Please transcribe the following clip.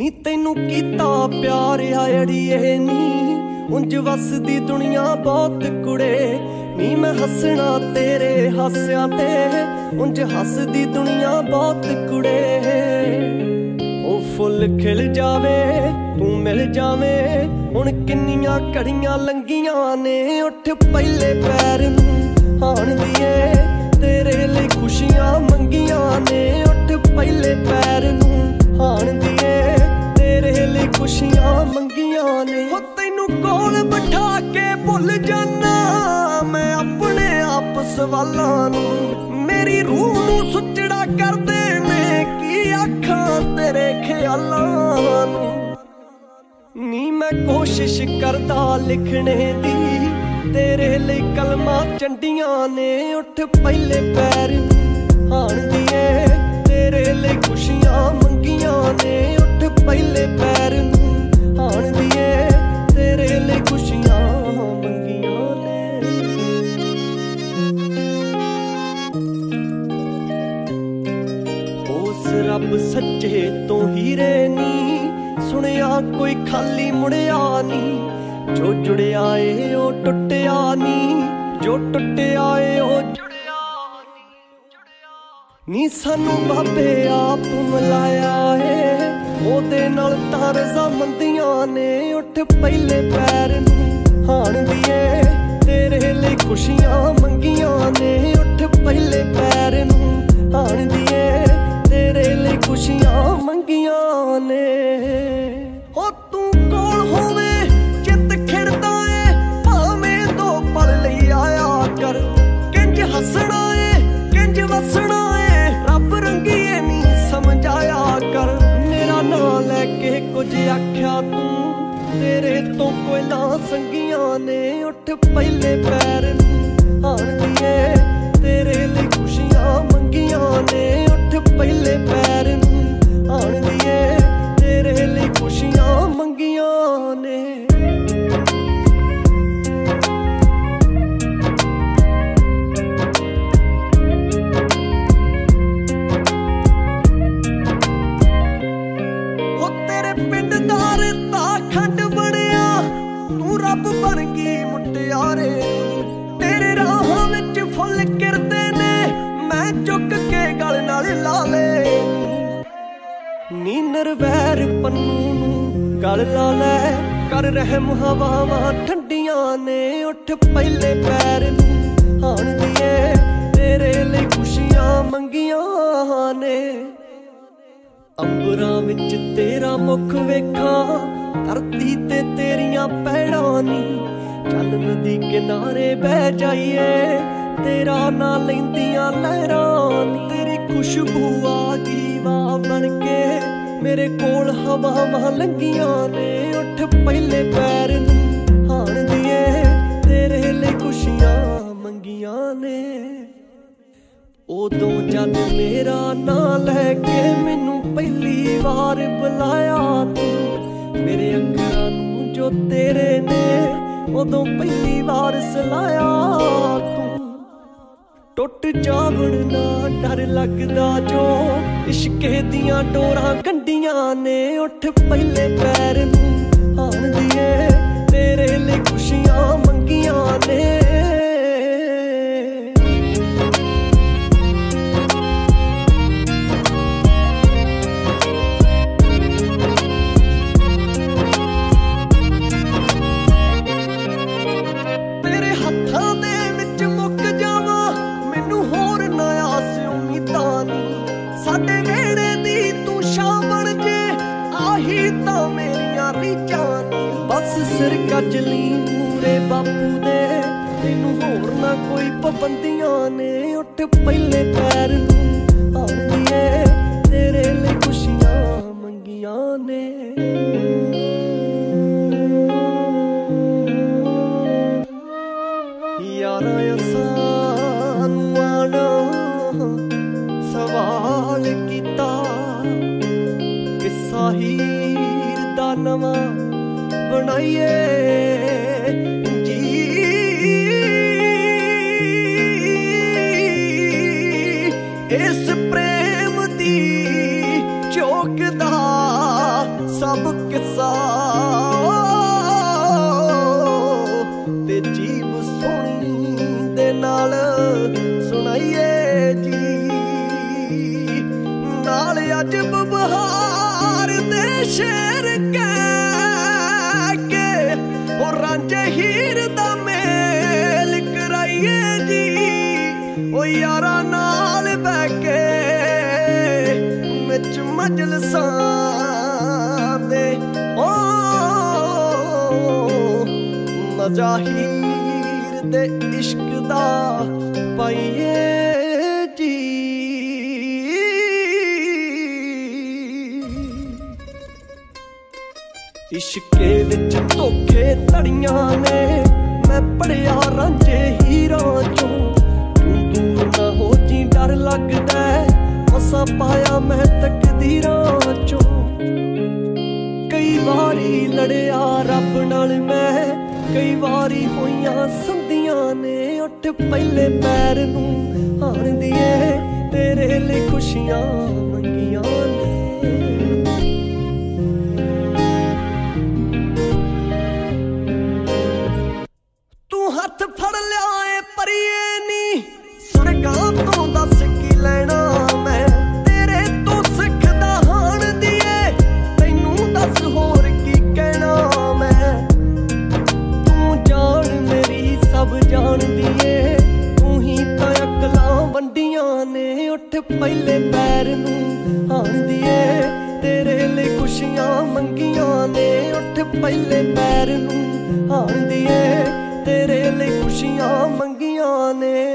ਨੀ ਤੈਨੂੰ ਕੀਤਾ ਪਿਆਰ ਆ ਅੜੀਏ ਨੀ ਉਂਝ ਵਸਦੀ ਦੁਨੀਆ ਬਹੁਤ ਕੁੜੇ ਨੀ ਮੈਂ ਹੱਸਣਾ ਤੇਰੇ ਹਾਸਿਆਂ ਤੇ ਉਂਝ ਹੱਸਦੀ ਦੁਨੀਆ ਬਹੁਤ ਕੁੜੇ ਉਹ ਫੁੱਲ ਖਿਲ ਜਾਵੇ ਤੂੰ ਮਿਲ ਜਾਵੇਂ ਹੁਣ ਕਿੰਨੀਆਂ ਘੜੀਆਂ ਲੰਘੀਆਂ ਨੇ ਉੱਠ ਪਹਿਲੇ ਪੈਰ ਨੂੰ ਹਾਣ ਦੀਏ ਤੇਰੇ ਲਈ ਖੁਸ਼ੀਆਂ ਮੰਗੀਆਂ ਨੇ ਉੱਠ ਪਹਿਲੇ ਪੈਰ ਨੂੰ ਹਾਣ ਦੀਏ ਤੇਰੇ ਲਈ ਖੁਸ਼ੀਆਂ ਮੰਗੀਆਂ ਨੇ ਹੋ ਤੈਨੂੰ ਕੋਲ ਬਿਠਾ ਕੇ ਭੁੱਲ ਜਾਨਾ ਮੈਂ ਆਪਣੇ ਆਪ ਸਵਾਲਾਂ ਨੂੰ ਮੇਰੀ ਰੂਹ ਨੂੰ ਸੁੱਚੜਾ ਕਰਦੇ ਨੇ ਕੀ ਆਖਾਂ ਤੇਰੇ ਖਿਆਲਾਂ ਨੂੰ ਨੀ ਮੈਂ ਕੋਸ਼ਿਸ਼ ਕਰਦਾ ਲਿਖਣੇ ਦੀ ਤੇਰੇ ਲਈ ਕਲਮਾਂ ਚੰਡੀਆਂ ਨੇ ਉੱਠ ਪਹਿਲੇ ਪੈਰ ਨੂੰ ਹਾਣ ਦੀਏ ਤੇਰੇ ਲਈ ਖੁਸ਼ੀਆਂ ਮੰਗੀਆਂ ਨੇ ਉੱਠ ਪਹਿਲੇ ਪੈਰ ਨੂੰ ਹਾਣ ਦੀਏ ਤੇਰੇ ਲਈ ਖੁਸ਼ੀਆਂ ਮੰਗੀਆਂ ਨੇ ਉਸ ਰੱਬ ਸੱਚੇ ਤੋਂ ਹੀਰੇ ਨੀ ਸੁਣਿਆ ਕੋਈ ਖਾਲੀ ਮੁੜਿਆ ਨੀ ਜੋ ਜੁੜਿਆ ਏ ਉਹ ਟੁੱਟਿਆ ਨੀ ਜੋ ਟੁੱਟਿਆ ਏ ਉਹ ਜੁੜਿਆ ਨੀ ਸਾਨੂੰ ਬਾਬੇ ਆਪ ਮਿਲਾਇਆ ਏ ਉਹਦੇ ਨਾਲ ਤਾਂ ਰਜ਼ਾਮੰਦੀਆਂ ਨੇ ਉੱਠ ਪਹਿਲੇ ਪੈਰ ਨੂੰ ਹਾਣ ਦੀਏ ਤੇਰੇ ਲਈ ਖੁਸ਼ੀਆਂ ਮੰਗੀਆਂ ਨੇ ਉੱਠ ਪਹਿਲੇ ਪੈਰ ਨੂੰ ਹਾਣ ਦੀਏ ਤੇਰੇ ਲਈ ਖੁਸ਼ੀਆਂ ਮੰਗੀਆਂ ਨੇ ਹੋ ਤੂੰ ਕੋਲ ਹੋਵੇ ਹੱਸਣਾ ਏ ਕਿੰਜ ਵਸਣਾ ਏ ਰੱਬ ਰੰਗੀਏ ਨੀ ਸਮਝਾਇਆ ਕਰ ਮੇਰਾ ਨਾਂ ਲੈ ਕੇ ਕੁਝ ਆਖਿਆ ਤੂੰ ਤੇਰੇ ਤੋਂ ਕੋਈ ਨਾ ਸੰਗੀਆਂ ਨੇ ਉੱਠ ਪਹਿਲੇ ਪੈਰ ਨੂੰ ਹਾਣ ਦੀਏ ਤੇਰੇ ਲਈ ਖੁਸ਼ੀਆਂ ਮੰਗੀਆਂ ਨੇ ਉੱਠ ਪਹਿਲੇ ਪੈਰ ਨੂੰ ਹਾਣ ਦੀਏ ਤੇਰੇ ਲਈ ਖੁਸ਼ੀਆਂ ਮੰਗੀਆਂ ਨੇ ਰੱਬ ਬਣ ਗਈ ਮੁਟਿਆਰੇ ਤੇਰੇ ਰਾਹਾਂ ਵਿੱਚ ਫੁੱਲ ਕਿਰਦੇ ਨੇ ਮੈਂ ਚੁੱਕ ਕੇ ਗਲ ਨਾਲ ਲਾ ਲੈ ਨੀ ਨਰਵੈਰ ਪੰਨੂ ਨੂੰ ਗਲ ਲਾ ਲੈ ਕਰ ਰਹਿਮ ਹਵਾਵਾਂ ਠੰਡੀਆਂ ਨੇ ਉੱਠ ਪਹਿਲੇ ਪੈਰ ਨੂੰ ਹਾਣ ਦੀਏ ਤੇਰੇ ਲਈ ਖੁਸ਼ੀਆਂ ਮੰਗੀਆਂ ਨੇ ਅੰਬਰਾਂ ਵਿੱਚ ਤੇਰਾ ਮੁਖ ਵੇਖਾਂ ਧਰਤੀ ਤੇ ਤੇਰੀਆਂ ਪੈੜਾਂ ਨੀ ਚੱਲ ਨਦੀ ਕਿਨਾਰੇ ਬਹਿ ਜਾਈਏ ਤੇਰਾ ਨਾਂ ਲੈਂਦੀਆਂ ਲਹਿਰਾਂ ਨੀ ਤੇਰੀ ਖੁਸ਼ਬੂ ਆ ਗਈ ਵਾਹ ਬਣ ਕੇ ਮੇਰੇ ਕੋਲ ਹਵਾਵਾਂ ਲੰਘੀਆਂ ਨੇ ਉੱਠ ਪਹਿਲੇ ਪੈਰ ਨੂੰ ਹਾਣ ਦੀਏ ਤੇਰੇ ਲਈ ਖੁਸ਼ੀਆਂ ਮੰਗੀਆਂ ਨੇ ਉਦੋਂ ਜਦ ਮੇਰਾ ਨਾਂ ਲੈ ਕੇ ਮੈਨੂੰ ਪਹਿਲੀ ਵਾਰ ਬੁਲਾਇਆ ਤੂੰ ਮੇਰੇ ਅੱਖਾਂ ਨੂੰ ਜੋ ਤੇਰੇ ਨੇ ਉਦੋਂ ਪਹਿਲੀ ਵਾਰ ਸਲਾਇਆ ਤੂੰ ਟੁੱਟ ਜਾਵਣ ਨਾ ਡਰ ਲੱਗਦਾ ਜੋ ਇਸ਼ਕੇ ਦੀਆਂ ਡੋਰਾਂ ਗੰਢੀਆਂ ਨੇ ਉੱਠ ਪਹਿਲੇ ਪੈਰ ਨੂੰ ਹਾਣ ਦੀਏ ਤੇਰੇ ਲਈ ਖੁਸ਼ੀਆਂ ਮੰਗੀਆਂ ਨੇ ਸਾਡੇ ਵੇੜੇ ਦੀ ਤੂੰ ਸ਼ਾਮ ਬਣ ਜੇ ਆਹੀ ਤਾਂ ਮੇਰੀਆਂ ਰੀਝਾਂ ਬਸ ਸਿਰ ਕੱਜ ਲਈ ਮੂਰੇ ਬਾਪੂ ਦੇ ਤੈਨੂੰ ਹੋਰ ਨਾ ਕੋਈ ਪਾਬੰਦੀਆਂ ਨੇ ਉੱਠ ਪਹਿਲੇ ਪੈਰ ਨੂੰ ਹਾਣ ਦੀਏ ਤੇਰੇ ਲਈ ਖੁਸ਼ੀਆਂ ਮੰਗੀਆਂ ਨੇ ਯਾਰਾਂ ਅਸਾਂ ਨੂੰ ਆਣਾ ਸਵਾਲ ਕੀਤਾ ਕਿੱਸਾ ਹੀਰ ਦਾ ਨਵਾਂ ਬਣਾਈਏ ਜੀ ਇਸ ਪ੍ਰੇਮ ਦੀ ਚੌਕ ਦਾ जी नाल अजब बहार दे शेर कह के ओ रांझे हीर दा मेल कराइए जी ओ यारा नाल बैठ के विच मजलसां दे ओ मजा हीर दे इश्क दा पाइए जी इश्के विच धोखे धड़ियां ने मैं पढ़िया रांझे हीरां चों तू दूर ना हो जी डर लगदा मसा पाया मैं तकदीरां चों कई वारी लड़िया रब नाल मैं कई वारी होइयां संधियां ने उठ पहले पैर नूं हाण दिए तेरे लिए खुशियां मंगियां ने हथ फड़ लिया ए परिए नी सुरगां तो दस की लेना मैं तेरे तो सिखदा हाण दिए तैनू दस होर की कहना मैं तू जान मेरी सब जान दिए तू ही तां अकलां वंडियां ने उठ पहले पैर नूं हाण दिए तेरे लिए खुशियां मंगियां ने उठ पहले पैर नूं हाण दिए तेरे लिए खुशियां मंगियां ने